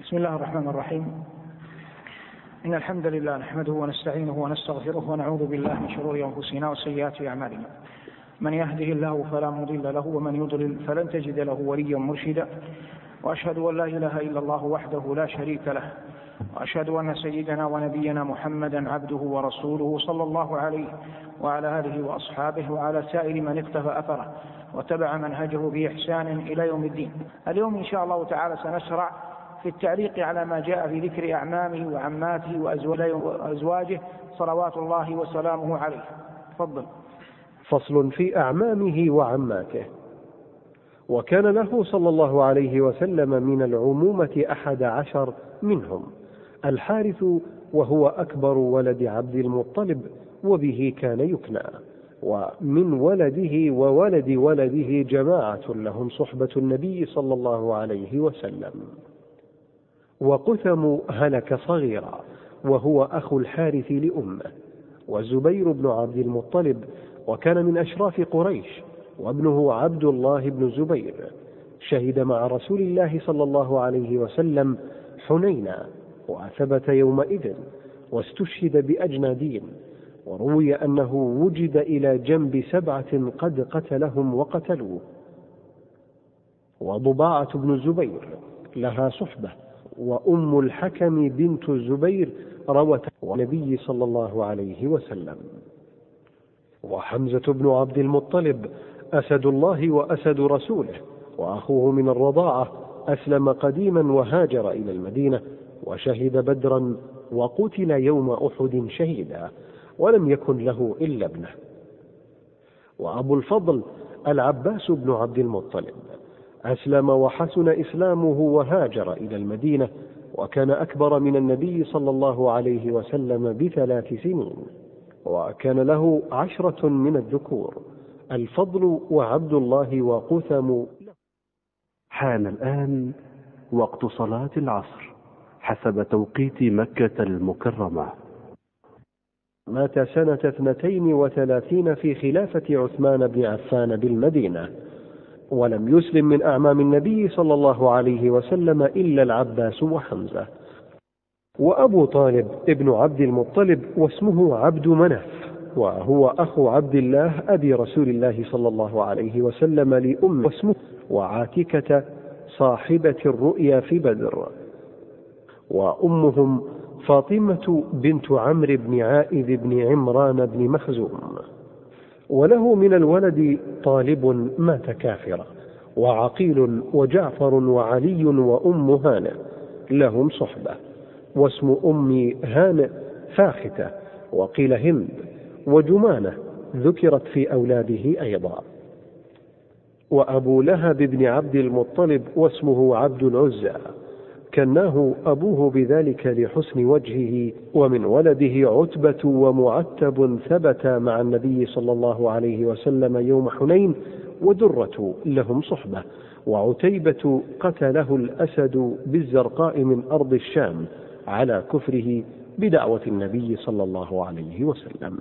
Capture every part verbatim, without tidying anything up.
بسم الله الرحمن الرحيم. إن الحمد لله نحمده ونستعينه ونستغفره ونعوذ بالله من شرور أنفسنا وسيئات أعمالنا. من يهده الله فلا مضل له ومن يضلل فلن تجد له وليا مرشدا، وأشهد أن لا إله إلا الله وحده لا شريك له، وأشهد أن سيدنا ونبينا محمدا عبده ورسوله صلى الله عليه وعلى آله وأصحابه وعلى سائر من اقتفى أثره وتبع منهجه بإحسان إلى يوم الدين. اليوم إن شاء الله تعالى سنشرع في التعليق على ما جاء في ذكر أعمامه وعماته وأزواجه صلوات الله وسلامه عليه. تفضل. فصل في أعمامه وعماته. وكان له صلى الله عليه وسلم من العمومة أحد عشر منهم الحارث، وهو أكبر ولد عبد المطلب، وبه كان يكنى، ومن ولده وولد ولده جماعة لهم صحبة النبي صلى الله عليه وسلم. وقثم هلك صغيرا، وهو أخو الحارث لأمه، وزبير بن عبد المطلب، وكان من أشراف قريش، وابنه عبد الله بن زبير شهد مع رسول الله صلى الله عليه وسلم حنينا، وثبت يومئذ، واستشهد بأجنادين، وروي أنه وجد إلى جنب سبعة قد قتلهم وقتلوه. وضباعة بن زبير لها صحبة، وأم الحكم بنت الزبير روت النبي صلى الله عليه وسلم. وحمزة بن عبد المطلب أسد الله وأسد رسوله، وأخوه من الرضاعة، أسلم قديما وهاجر إلى المدينة، وشهد بدرا، وقتل يوم أحد شهيدا، ولم يكن له إلا ابنه. وأبو الفضل العباس بن عبد المطلب أسلم وحسن إسلامه وهاجر إلى المدينة، وكان أكبر من النبي صلى الله عليه وسلم بثلاث سنين، وكان له عشرة من الذكور، الفضل وعبد الله وقثم. حان الآن وقت صلاة العصر حسب توقيت مكة المكرمة. مات سنة اثنتين وثلاثين في خلافة عثمان بن عفان بالمدينة، ولم يسلم من أعمام النبي صلى الله عليه وسلم إلا العباس وحمزة. وأبو طالب ابن عبد المطلب، واسمه عبد مناف، وهو أخو عبد الله أبي رسول الله صلى الله عليه وسلم لأم، واسمه وعاتكة صاحبة الرؤيا في بدر. وأمهم فاطمة بنت عمرو بن عائذ بن عمران بن مخزوم. وله من الولد طالب مات كافرا، وعقيل وجعفر وعلي وأم هانئ لهم صحبة، واسم أم هانئ فاختة، وقيل هند، وجمانة ذكرت في أولاده أيضا. وأبو لهب بن عبد المطلب، واسمه عبد العزى، كناه أبوه بذلك لحسن وجهه. ومن ولده عتبة ومعتب ثبت مع النبي صلى الله عليه وسلم يوم حنين، ودرة لهم صحبة. وعتيبة قتله الأسد بالزرقاء من أرض الشام على كفره بدعوة النبي صلى الله عليه وسلم.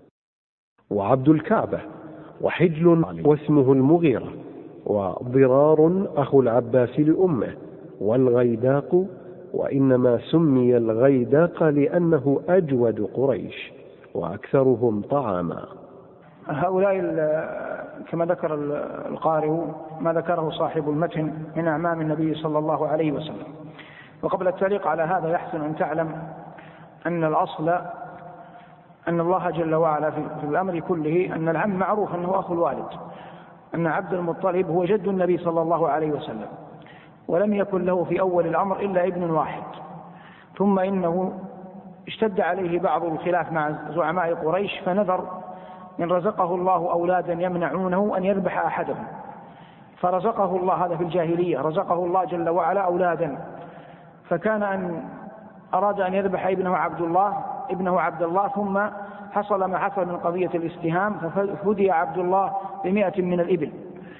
وعبد الكعبة وحجل، واسمه المغيرة، وضرار أخو العباس لأمه، والغيداق، وإنما سمي الغيداق لأنه أجود قريش وأكثرهم طعاما. هؤلاء كما ذكر القارئ ما ذكره صاحب المتن من أعمام النبي صلى الله عليه وسلم. وقبل التعليق على هذا يحسن أن تعلم أن الأصل أن الله جل وعلا في الأمر كله أن العم معروف أنه أخو الوالد، أن عبد المطلب هو جد النبي صلى الله عليه وسلم، ولم يكن له في أول الأمر إلا ابن واحد، ثم إنه اشتد عليه بعض الخلاف مع زعماء قريش، فنذر إن رزقه الله أولادا يمنعونه أن يذبح أحدهم، فرزقه الله، هذا في الجاهلية، رزقه الله جل وعلا أولادا، فكان أن أراد أن يذبح ابنه عبد الله ابنه عبد الله ثم حصل ما حصل من قضية الاستهام، ففدي عبد الله بمئة من الإبل.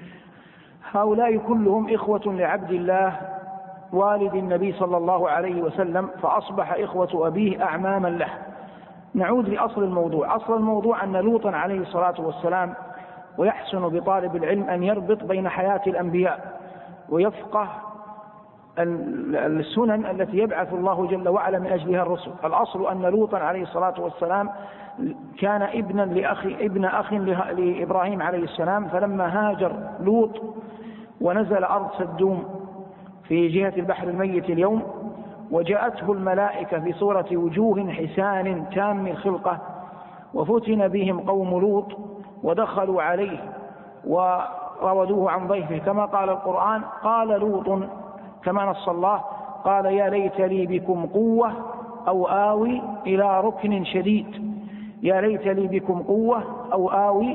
هؤلاء كلهم إخوة لعبد الله والد النبي صلى الله عليه وسلم، فأصبح إخوة أبيه أعماما له. نعود لأصل الموضوع. أصل الموضوع أن لوطا عليه الصلاة والسلام، ويحسن بطالب العلم أن يربط بين حياة الأنبياء ويفقه السنن التي يبعث الله جل وعلا من أجلها الرسل. الأصل أن لوطا عليه الصلاة والسلام كان ابنا لأخ ابن أخ لإبراهيم عليه السلام، فلما هاجر لوط ونزل أرض سدوم في جهة البحر الميت اليوم، وجاءته الملائكة في صورة وجوه حسان تام الخلقة، وفتن بهم قوم لوط ودخلوا عليه وراودوه عن ضيفه كما قال القرآن. قال لوط كما نص الله: قال يا ليت لي بكم قوة أو آوي إلى ركن شديد. يا ليت لي بكم قوة أو آوي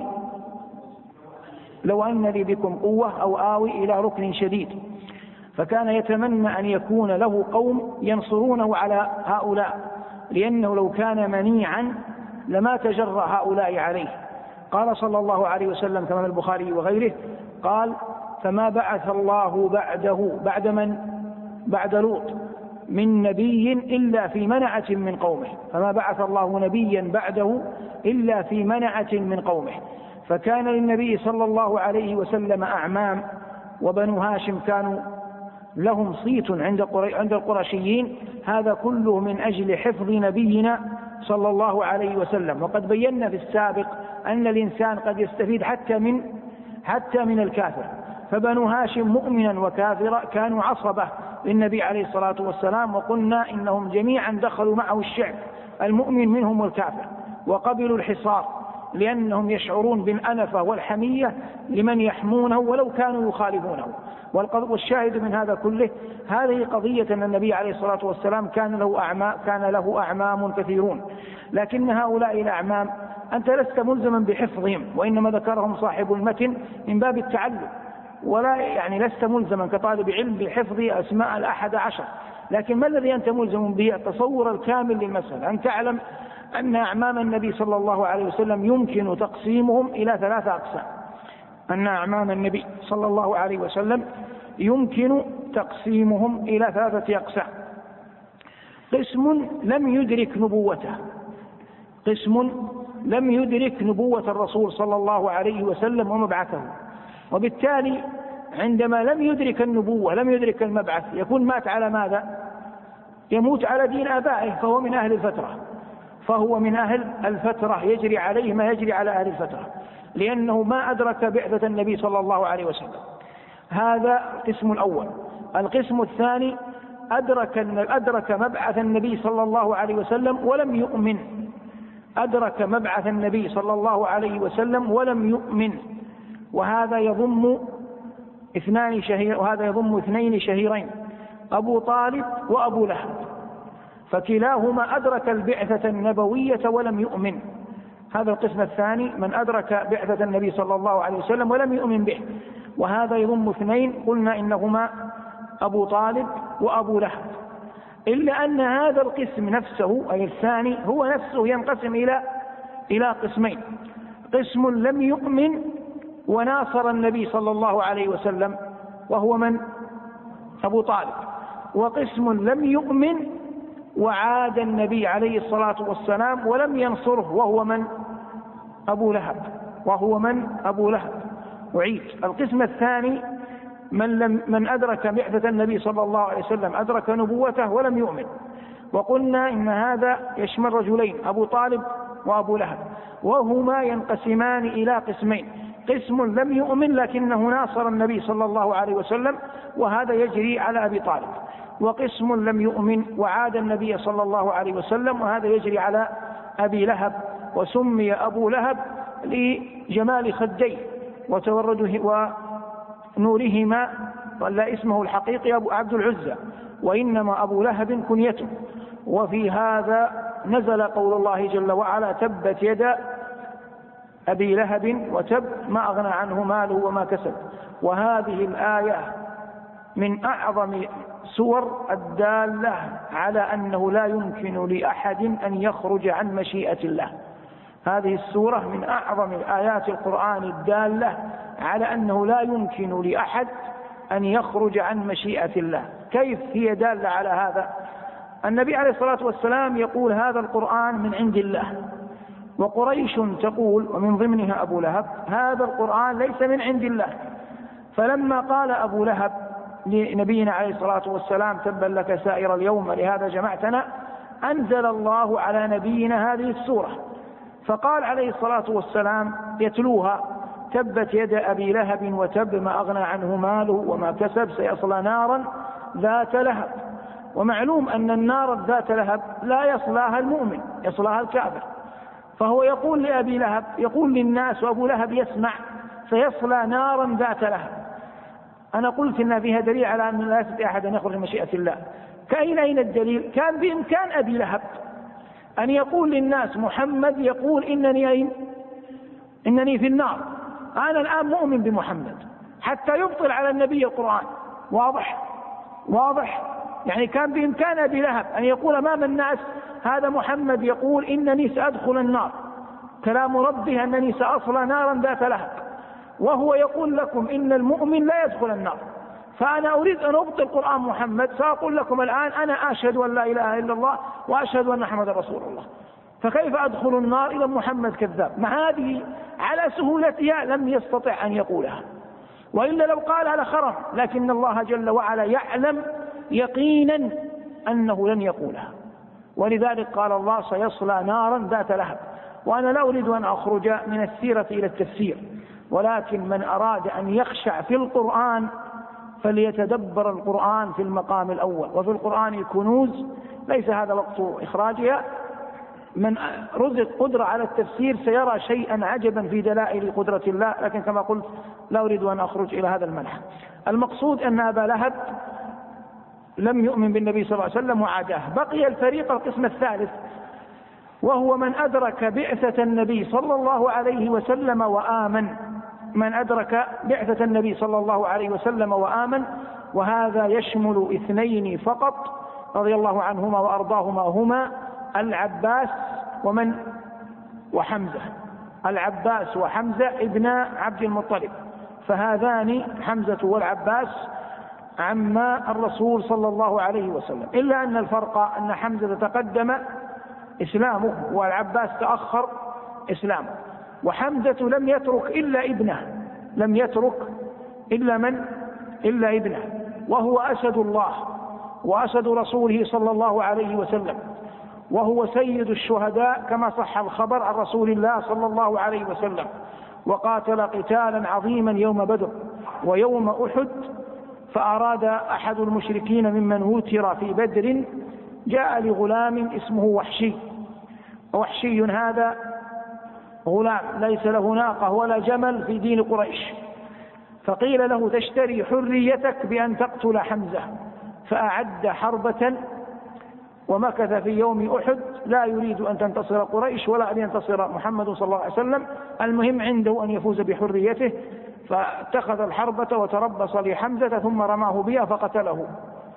لو أن لي بكم قوة أو آوي إلى ركن شديد. فكان يتمنى أن يكون له قوم ينصرونه على هؤلاء، لأنه لو كان منيعا لما تجرأ هؤلاء عليه. قال صلى الله عليه وسلم كما في البخاري وغيره قال: فما بعث الله بعده بعد من بعد لوط من نبي إلا في منعة من قومه. فما بعث الله نبيا بعده إلا في منعة من قومه. فكان للنبي صلى الله عليه وسلم أعمام، وبنو هاشم كانوا لهم صيت عند القرشيين، هذا كله من أجل حفظ نبينا صلى الله عليه وسلم. وقد بينا في السابق أن الإنسان قد يستفيد حتى من حتى من الكافر. فبنو هاشم مؤمنا وكافرا كانوا عصبة للنبي عليه الصلاة والسلام، وقلنا إنهم جميعا دخلوا معه الشعب المؤمن منهم والكافر، وقبلوا الحصار لأنهم يشعرون بالأنفة والحمية لمن يحمونه ولو كانوا يخالفونه. والشاهد من هذا كله هذه قضية أن النبي عليه الصلاة والسلام كان له أعمام كان له أعمام كثيرون، لكن هؤلاء الأعمام أنت لست ملزما بحفظهم، وإنما ذكرهم صاحب المتن من باب التعلم، ولا يعني لست ملزما كطالب علم بحفظ أسماء الأحد عشر. لكن ما الذي أنت ملزم به؟ التصور الكامل للمسألة، أن تعلم أن أعمام النبي صلى الله عليه وسلم يمكن تقسيمهم إلى ثلاثة أقسام. أن أعمام النبي صلى الله عليه وسلم يمكن تقسيمهم إلى ثلاثة أقسام. قسم لم يدرك نبوته، قسم لم يدرك نبوة الرسول صلى الله عليه وسلم ومبعثه، وبالتالي عندما لم يدرك النبوة لم يدرك المبعث يكون مات على ماذا؟ يموت على دين آبائه، فهو من أهل الفترة فهو من أهل الفترة يجري عليه ما يجري على أهل الفترة، لأنه ما أدرك بعثة النبي صلى الله عليه وسلم. هذا القسم الأول. القسم الثاني أدرك أدرك مبعث النبي صلى الله عليه وسلم ولم يؤمن أدرك مبعث النبي صلى الله عليه وسلم ولم يؤمن وهذا يضم اثنان شهير وهذا يضم اثنين شهيرين، أبو طالب وأبو لهب، فكلاهما أدرك البعثة النبوية ولم يؤمن. هذا القسم الثاني من أدرك بعثة النبي صلى الله عليه وسلم ولم يؤمن به، وهذا يضم اثنين قلنا إنهما أبو طالب وأبو لهب. إلا أن هذا القسم نفسه أي الثاني هو نفسه ينقسم إلى إلى قسمين: قسم لم يؤمن وناصر النبي صلى الله عليه وسلم وهو من؟ أبو طالب. وقسم لم يؤمن وعاد النبي عليه الصلاة والسلام ولم ينصره وهو من؟ أبو لهب وهو من؟ أبو لهب. وعيد القسم الثاني من, لم من أدرك بعثة النبي صلى الله عليه وسلم أدرك نبوته ولم يؤمن، وقلنا إن هذا يشمل رجلين: أبو طالب وأبو لهب، وهما ينقسمان إلى قسمين: قسم لم يؤمن لكنه ناصر النبي صلى الله عليه وسلم وهذا يجري على أبي طالب، وقسم لم يؤمن وعاد النبي صلى الله عليه وسلم وهذا يجري على أبي لهب. وسمي أبو لهب لجمال خديه وتورده ونورهما، ولا اسمه الحقيقي أبو عبد العزى، وإنما أبو لهب كنيته. وفي هذا نزل قول الله جل وعلا: تبت يدا أبي لهب وتب ما أغنى عنه ماله وما كسب. وهذه الآية من أعظم سور الدالة على أنه لا يمكن لأحد أن يخرج عن مشيئة الله. هذه السورة من أعظم آيات القرآن الدالة على أنه لا يمكن لأحد أن يخرج عن مشيئة الله. كيف هي دالة على هذا؟ النبي عليه الصلاة والسلام يقول: هذا القرآن من عند الله، وقريش تقول ومن ضمنها أبو لهب: هذا القرآن ليس من عند الله. فلما قال أبو لهب لنبينا عليه الصلاة والسلام تبا لك سائر اليوم ولهذا جمعتنا، أنزل الله على نبينا هذه السورة، فقال عليه الصلاة والسلام يتلوها: تبت يد أبي لهب وتب ما أغنى عنه ماله وما كسب سيصلى نارا ذات لهب. ومعلوم أن النار ذات لهب لا يصلاها المؤمن، يصلاها الكافر. فهو يقول لأبي لهب، يقول للناس وأبو لهب يسمع: سيصلى نارا ذات لهب. أنا قلت إن فيها دليل على أن لا يستطيع أحد أن يخرج من مشيئة الله. كأين أين الدليل؟ كان بإمكان أبي لهب أن يقول للناس: محمد يقول إنني أين؟ إنني في النار، أنا الآن مؤمن بمحمد، حتى يبطل على النبي القرآن. واضح؟ واضح؟ يعني كان بإمكان أبي لهب أن يقول أمام الناس: هذا محمد يقول إنني سأدخل النار، كلام ربه أنني سأصلى نارا ذات لهب، وهو يقول لكم إن المؤمن لا يدخل النار، فأنا أريد أن أبطل قرآن محمد، سأقول لكم الآن: أنا أشهد أن لا إله إلا الله وأشهد أن محمد رسول الله، فكيف أدخل النار إذا محمد كذاب؟ مع هذه على سهولتها لم يستطع أن يقولها، وإلا لو قالها لخرم، لكن الله جل وعلا يعلم يقينا أنه لن يقولها، ولذلك قال الله: سيصلى نارا ذات لهب. وأنا لا أريد أن أخرج من السيرة إلى التفسير، ولكن من أراد أن يخشع في القرآن فليتدبر القرآن في المقام الأول، وفي القرآن كنوز ليس هذا وقت إخراجها. من رزق قدرة على التفسير سيرى شيئا عجبا في دلائل قدرة الله، لكن كما قلت لا أريد أن أخرج إلى هذا المنحى. المقصود أن أبا لهب لم يؤمن بالنبي صلى الله عليه وسلم وعاداه. بقي الفريق القسم الثالث، وهو من أدرك بعثة النبي صلى الله عليه وسلم وآمن. من أدرك بعثة النبي صلى الله عليه وسلم وآمن، وهذا يشمل اثنين فقط رضي الله عنهما وأرضاهما، هما العباس ومن وحمزة. العباس وحمزة ابن عبد المطلب، فهذان حمزة والعباس عما الرسول صلى الله عليه وسلم، إلا أن الفرق أن حمزة تقدم إسلامه والعباس تأخر إسلامه. وحمزة لم يترك إلا ابنه، لم يترك إلا من؟ إلا ابنه، وهو أسد الله وأسد رسوله صلى الله عليه وسلم، وهو سيد الشهداء كما صح الخبر عن رسول الله صلى الله عليه وسلم، وقاتل قتالا عظيما يوم بدر ويوم أحد. فأراد أحد المشركين ممن وتر في بدر، جاء لغلام اسمه وحشي، وحشي هذا غلام ليس له ناقة ولا جمل في دين قريش، فقيل له: تشتري حريتك بأن تقتل حمزة. فأعد حربة ومكث في يوم أحد لا يريد أن تنتصر قريش ولا أن ينتصر محمد صلى الله عليه وسلم، المهم عنده أن يفوز بحريته. فاتخذ الحربة وتربص لحمزة ثم رماه بها فقتله.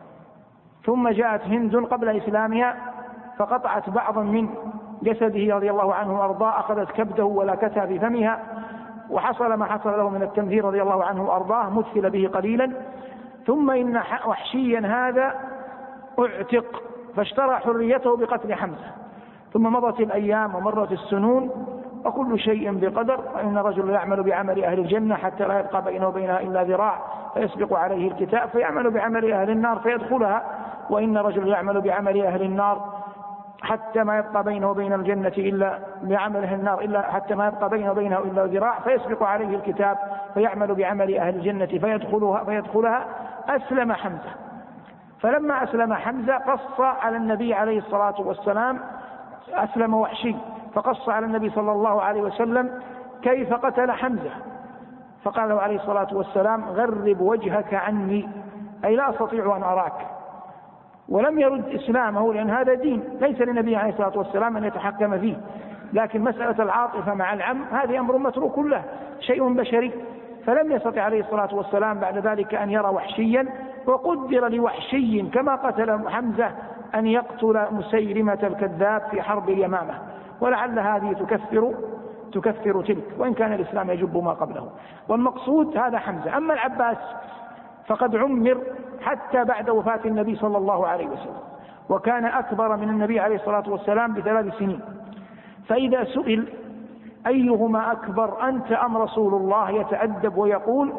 ثم جاءت هند قبل إسلامها فقطعت بعضا من جسده رضي الله عنه وأرضاه، أخذت كبده ولكتها في فمها، وحصل ما حصل له من التنفير رضي الله عنه وأرضاه، مثل به قليلا. ثم إن وحشيا هذا اعتق فاشترى حريته بقتل حمزة. ثم مضت الأيام ومرت السنون وكل شيء بقدر، وإن رجل يعمل بعمل أهل الجنة حتى لا يبقى بينه وبينها إلا ذراع فيسبق عليه الكتاب فيعمل بعمل أهل النار فيدخلها، وإن رجل يعمل بعمل أهل النار حتى ما يبقى بينه وبين الجنة إلا بعمل أهل النار إلا حتى ما يبقى بينه وبينها إلا ذراع فيسبق عليه الكتاب فيعمل بعمل أهل الجنة فيدخلها, فيدخلها. أسلم حمزة، فلما أسلم حمزة قص على النبي عليه الصلاة والسلام، أسلم وحشي فقص على النبي صلى الله عليه وسلم كيف قتل حمزة، فقال له عليه الصلاة والسلام: غرب وجهك عني، أي لا أستطيع أن أراك. ولم يرد إسلامه، لأن هذا دين ليس للنبي عليه الصلاة والسلام أن يتحكم فيه، لكن مسألة العاطفة مع العم هذه أمر متروك له، شيء بشري. فلم يستطع عليه الصلاة والسلام بعد ذلك أن يرى وحشيا، وقدر لوحشي كما قتل حمزة أن يقتل مسيلمة الكذاب في حرب اليمامة، ولعل هذه تكفر تكفر تلك، وإن كان الإسلام يجب ما قبله. والمقصود هذا حمزة. أما العباس فقد عمر حتى بعد وفاة النبي صلى الله عليه وسلم، وكان أكبر من النبي عليه الصلاة والسلام بثلاث سنين. فإذا سئل أيهما أكبر أنت أم رسول الله يتأدب ويقول: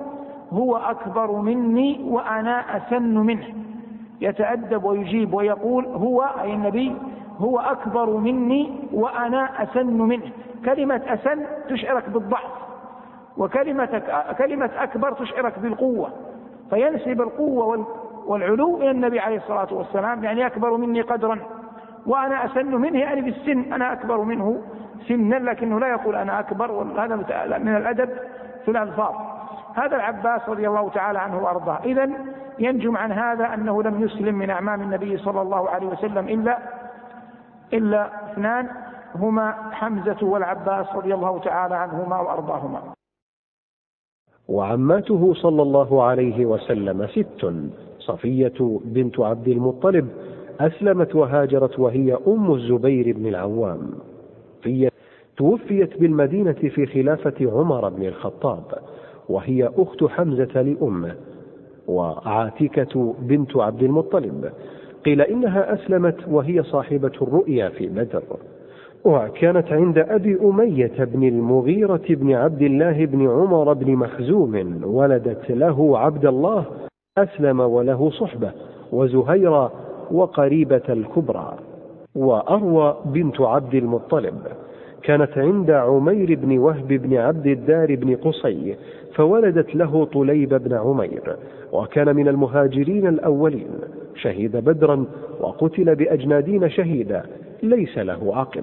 هو أكبر مني وأنا أسن منه، يتأدب ويجيب ويقول هو أي النبي هو أكبر مني وأنا أسن منه. كلمة أسن تشعرك بالضعف، وكلمة كلمة أكبر تشعرك بالقوة، فينسب القوة والعلو إلى النبي عليه الصلاة والسلام، يعني أكبر مني قدرا وأنا أسن منه، يعني بالسن أنا أكبر منه سنا، لكنه لا يقول أنا أكبر، وهذا من الأدب في الألفاظ. هذا العباس رضي الله تعالى عنه وأرضاه. إذن ينجم عن هذا أنه لم يسلم من أعمام النبي صلى الله عليه وسلم إلا إلا اثنان، هما حمزة والعباس رضي الله تعالى عنهما وأرضاهما. وعماته صلى الله عليه وسلم ست: صفية بنت عبد المطلب أسلمت وهاجرت وهي أم الزبير بن العوام. صفية توفيت بالمدينة في خلافة عمر بن الخطاب وهي أخت حمزة لأمه. وعاتكة بنت عبد المطلب قيل إنها أسلمت وهي صاحبة الرؤيا في بدر، وكانت عند أبي أمية بن المغيرة بن عبد الله بن عمر بن مخزوم، ولدت له عبد الله أسلم وله صحبة وزهيرة وقريبة الكبرى. وأروى بنت عبد المطلب كانت عند عمير بن وهب بن عبد الدار بن قصي، فولدت له طليب بن عمير، وكان من المهاجرين الأولين، شهد بدرا وقتل بأجنادين شهيدا ليس له عقل.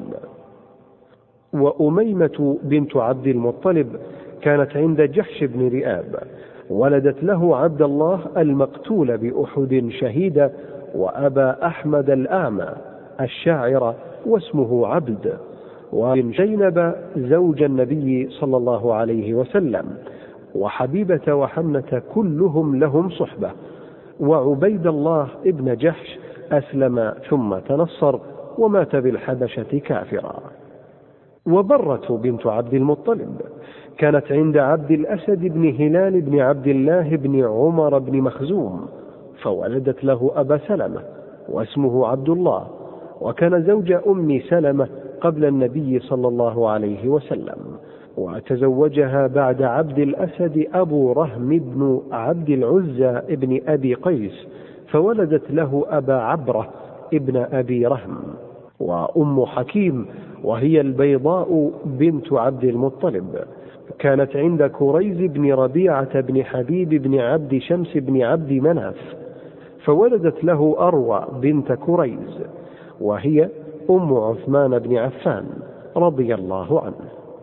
وأميمة بنت عبد المطلب كانت عند جحش بن رئاب، ولدت له عبد الله المقتول بأحد شهيدا، وأبا أحمد الأعمى الشاعر واسمه عبد، وبن زينب زوج النبي صلى الله عليه وسلم، وحبيبة وحمنة كلهم لهم صحبة. وعبيد الله ابن جحش أسلم ثم تنصر ومات بالحبشة كافرا. وبرة بنت عبد المطلب كانت عند عبد الأسد بن هلال بن عبد الله بن عمر بن مخزوم، فولدت له أبا سلمة واسمه عبد الله، وكان زوج أم سلمة قبل النبي صلى الله عليه وسلم، وتزوجها بعد عبد الأسد أبو رهم بن عبد العزى ابن أبي قيس، فولدت له أبا عبرة ابن أبي رهم. وأم حكيم وهي البيضاء بنت عبد المطلب كانت عند كريز بن ربيعة بن حبيب بن عبد شمس بن عبد مناف، فولدت له أروى بنت كريز، وهي أم عثمان بن عفان رضي الله عنه.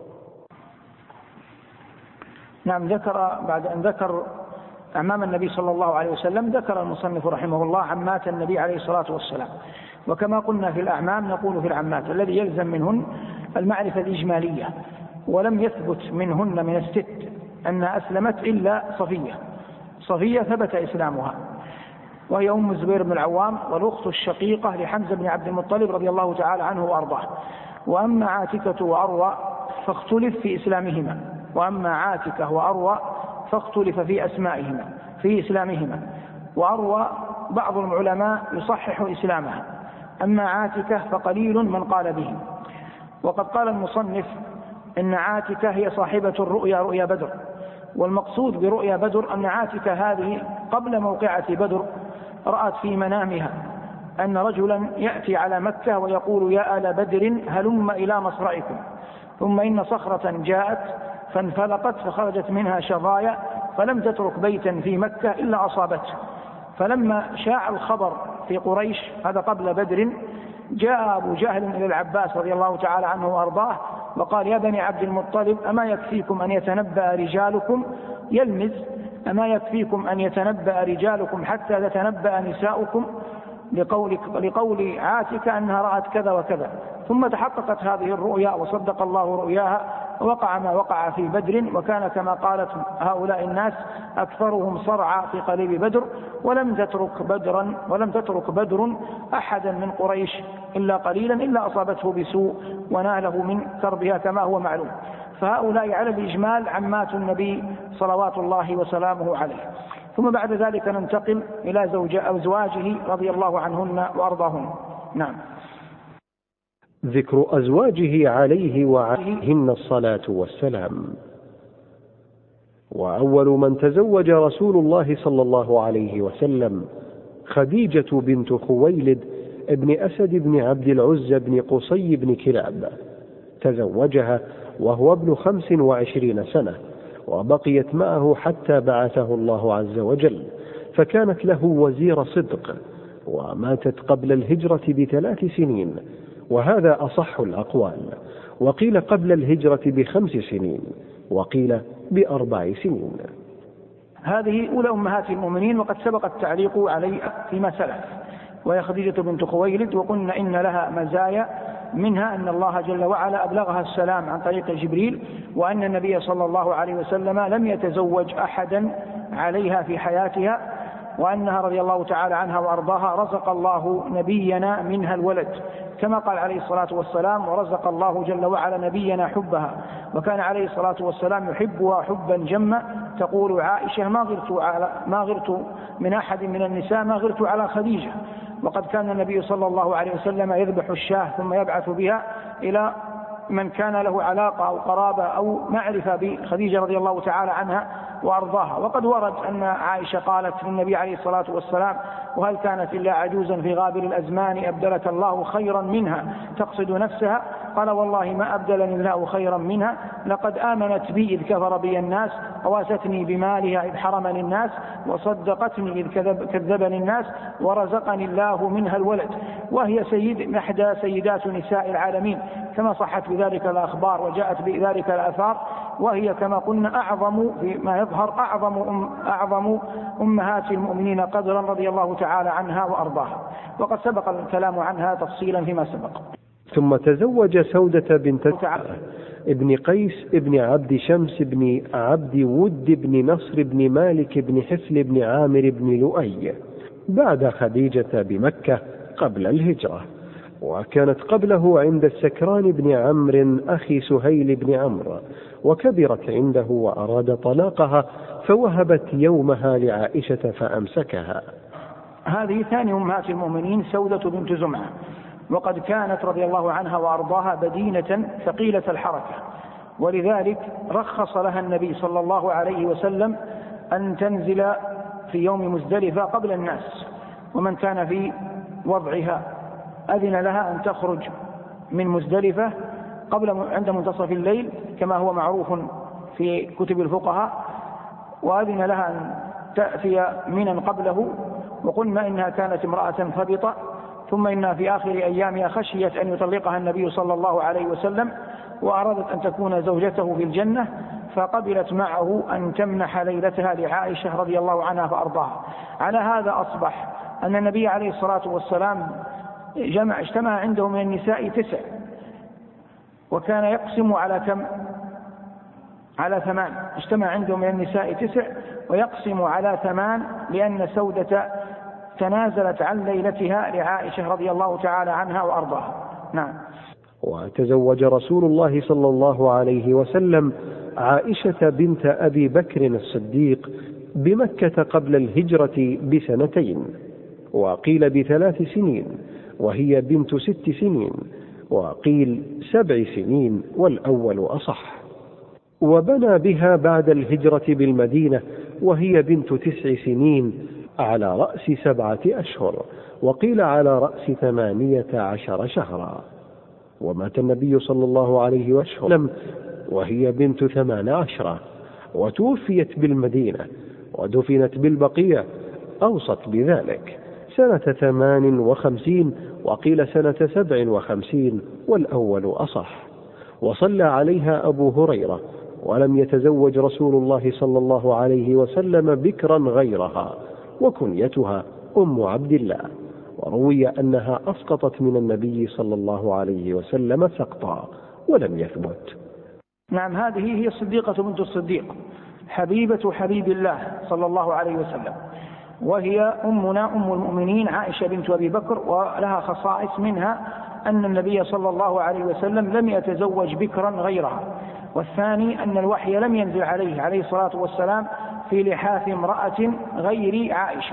نعم، ذكر بعد أن ذكر أعمام النبي صلى الله عليه وسلم ذكر المصنف رحمه الله عمات النبي عليه الصلاة والسلام. وكما قلنا في الأعمام نقول في العمات الذي يلزم منهن المعرفة الإجمالية، ولم يثبت منهن من الست أن أسلمت إلا صفية. صفية ثبت إسلامها، وهي أم الزبير بن العوام والأخت الشقيقة لحمزة بن عبد المطلب رضي الله تعالى عنه وأرضاه. وأما عاتكة وأروى فاختلف في إسلامهما وأما عاتكة وأروى فاختلف في أسمائهما في إسلامهما. وأروى بعض العلماء يصحح إسلامها، أما عاتكة فقليل من قال به. وقد قال المصنف إن عاتكة هي صاحبة الرؤيا رؤيا بدر، والمقصود برؤيا بدر أن عاتكة هذه قبل موقعة بدر رأت في منامها أن رجلا يأتي على مكة ويقول يا آل بدر هلم إلى مصرعكم، ثم إن صخرة جاءت فانفلقت فخرجت منها شظايا فلم تترك بيتا في مكة إلا أصابته. فلما شاع الخبر في قريش هذا قبل بدر، جاء أبو جهل إلى العباس رضي الله تعالى عنه وأرضاه وقال يا بني عبد المطلب أما يكفيكم أن يتنبأ رجالكم يلمز أما يكفيكم أن يتنبأ رجالكم حتى تتنبأ نساؤكم، لقول, لقول عاتكة أنها رأت كذا وكذا. ثم تحققت هذه الرؤيا وصدق الله رؤياها ووقع ما وقع في بدر، وكان كما قالت هؤلاء الناس أكثرهم صرعى في قليب بدر، ولم تترك بدرا ولم تترك بدر أحدا من قريش إلا قليلا إلا أصابته بسوء وناله من كربها كما هو معلوم. فهؤلاء على الإجمال عمات النبي صلوات الله وسلامه عليه. ثم بعد ذلك ننتقل إلى زوج أزواجه رضي الله عنهن وأرضاهن. نعم. ذكر أزواجه عليه وعليهن الصلاة والسلام. وأول من تزوج رسول الله صلى الله عليه وسلم خديجة بنت خويلد ابن أسد بن عبد العزى بن قصي بن كلاب، تزوجها وهو ابن خمس وعشرين سنة، وبقيت معه حتى بعثه الله عز وجل، فكانت له وزير صدق، وماتت قبل الهجرة بثلاث سنين، وهذا أصح الأقوال، وقيل قبل الهجرة بخمس سنين، وقيل بأربع سنين. هذه أولى أمهات المؤمنين، وقد سبق التعليق عليها فيما سلف، وهي خديجة بنت خويلد. وقلنا إن لها مزايا، منها أن الله جل وعلا أبلغها السلام عن طريق جبريل، وأن النبي صلى الله عليه وسلم لم يتزوج أحدا عليها في حياتها، وأنها رضي الله تعالى عنها وأرضاها رزق الله نبينا منها الولد، كما قال عليه الصلاة والسلام: ورزق الله جل وعلا نبينا حبها، وكان عليه الصلاة والسلام يحبها حبا جما. تقول عائشة: ما غرت, على ما غرت من أحد من النساء ما غرت على خديجة. وقد كان النبي صلى الله عليه وسلم يذبح الشاة ثم يبعث بها إلى من كان له علاقة أو قرابة أو معرفة بخديجة رضي الله تعالى عنها وأرضاها. وقد ورد أن عائشة قالت للنبي عليه الصلاة والسلام: وهل كانت إلا عجوزا في غابر الأزمان أبدلك الله خيرا منها، تقصد نفسها؟ قال: والله ما أبدلني الله خيرا منها، لقد آمنت بي إذ كفر بي الناس، وواستني بمالها إذ حرمني الناس، وصدقتني إذ كذب كذبني الناس، ورزقني الله منها الولد. وهي سيد إحدى سيدات نساء العالمين، كما صحت بذلك الأخبار وجاءت بذلك الآثار، وهي كما قلنا أعظم فيما يظهر أعظم, أم أعظم أمهات المؤمنين قدرا رضي الله تعالى عنها وأرضاها، وقد سبق الكلام عنها تفصيلا فيما سبق. ثم تزوج سودة بنت ابن قيس ابن عبد شمس بن عبد ود بن نصر بن مالك بن حفل بن عامر بن لؤي بعد خديجة بمكة قبل الهجرة، وكانت قبله عند السكران بن عمرو أخي سهيل بن عمرو، وكبرت عنده وأراد طلاقها، فوهبت يومها لعائشة فأمسكها. هذه ثاني أمهات المؤمنين سودة بنت زمعة، وقد كانت رضي الله عنها وأرضاها بدينة ثقيلة الحركة، ولذلك رخص لها النبي صلى الله عليه وسلم أن تنزل في يوم مزدلفة قبل الناس، ومن كان في وضعها أذن لها أن تخرج من مزدلفة قبل عند منتصف الليل كما هو معروف في كتب الفقهاء، وأذن لها أن تأتي منا قبله. وقلنا إنها كانت امرأة ثبطة، ثم إنها في آخر أيامها خشيت أن يطلقها النبي صلى الله عليه وسلم، وأرادت أن تكون زوجته في الجنة، فقبلت معه أن تمنح ليلتها لعائشة رضي الله عنها فأرضاها. على هذا أصبح أن النبي عليه الصلاة والسلام جمع اجتمع عنده من النساء تسع، وكان يقسم على كم؟ على ثمان. اجتمع عنده من النساء تسع ويقسم على ثمان، لأن سودة تنازلت عن ليلتها لعائشة رضي الله تعالى عنها وأرضاها. نعم. وتزوج رسول الله صلى الله عليه وسلم عائشة بنت أبي بكر الصديق بمكة قبل الهجرة بسنتين، وقيل بثلاث سنين، وهي بنت ست سنين، وقيل سبع سنين، والأول أصح. وبنى بها بعد الهجرة بالمدينة وهي بنت تسع سنين على رأس سبعة أشهر، وقيل على رأس ثمانية عشر شهرا. ومات النبي صلى الله عليه وسلم وهي بنت ثمان عشرة، وتوفيت بالمدينة، ودفنت بالبقيع أوصت بذلك سنة ثمان وخمسين، وقيل سنة سبع وخمسين، والأول أصح. وصلى عليها أبو هريرة، ولم يتزوج رسول الله صلى الله عليه وسلم بكرا غيرها، وكنيتها أم عبد الله، وروي أنها أسقطت من النبي صلى الله عليه وسلم سقطا، ولم يثبت. نعم، هذه هي الصديقة بنت الصديق، حبيبة حبيب الله صلى الله عليه وسلم، وهي أمنا أم المؤمنين عائشة بنت أبي بكر، ولها خصائص منها أن النبي صلى الله عليه وسلم لم يتزوج بكرا غيرها، والثاني أن الوحي لم ينزل عليه عليه الصلاة والسلام في لحاف امرأة غير عائشة،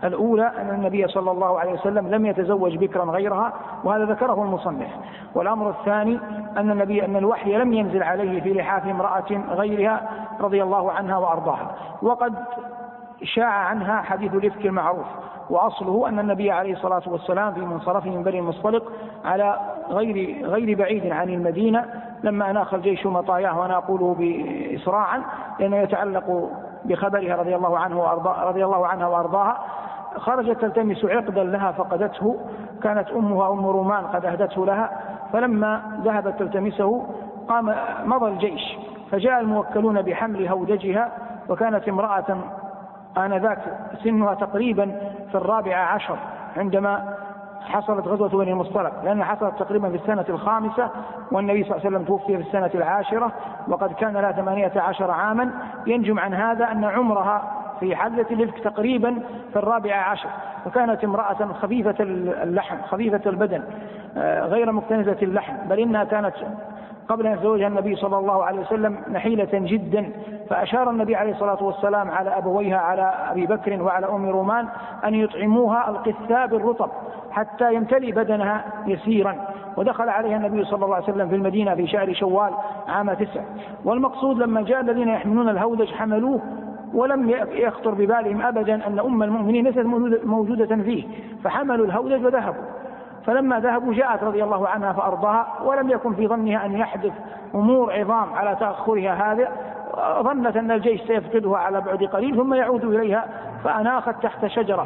الأولى أن النبي صلى الله عليه وسلم لم يتزوج بكرا غيرها، وهذا ذكره المصنف. والأمر الثاني أن النبي أن الوحي لم ينزل عليه في لحاف امرأة غيرها رضي الله عنها وأرضاها. وقد شاع عنها حديث الإفك المعروف، وأصله أن النبي عليه الصلاة والسلام في منصرفه من بني المصطلق على غير غير بعيد عن المدينة لما أناخ الجيش مطاياه، وأنا أقوله بإسراعا لأنه يتعلق بخبرها رضي الله عنه وأرضاها رضي الله عنها وأرضاها. خرجت تلتمس عقدا لها فقدته، كانت أمها أم رومان قد أهدته لها، فلما ذهبت تلتمسه قام مضى الجيش، فجاء الموكلون بحمل هودجها، وكانت امرأة آنذاك سنها تقريبا في الرابع عشر عندما حصلت غزوة بني المصطلق، لأنها حصلت تقريبا في السنة الخامسة، والنبي صلى الله عليه وسلم توفي في السنة العاشرة، وقد كان لها ثمانية عشر عاما. ينجم عن هذا أن عمرها في حدث الإفك تقريبا في الرابع عشر، وكانت امرأة خفيفة اللحم خفيفة البدن غير مكتنزة اللحم، بل إنها كانت قبل أن يتزوجها النبي صلى الله عليه وسلم نحيلة جدا. فأشار النبي عليه الصلاة والسلام على أبويها على أبي بكر وعلى أم رومان أن يطعموها القثاب الرطب حتى يمتلئ بدنها يسيرا. ودخل عليها النبي صلى الله عليه وسلم في المدينة في شهر شوال عام تسع. والمقصود لما جاء الذين يحملون الهودج حملوه، ولم يخطر ببالهم أبدا أن أم المؤمنين ليست موجودة فيه، فحملوا الهودج وذهبوا. فلما ذهبوا جاءت رضي الله عنها فأرضاها، ولم يكن في ظنها أن يحدث أمور عظام على تأخرها هذا، ظنت أن الجيش سيفقدها على بعد قليل ثم يعود إليها، فأناخت تحت شجرة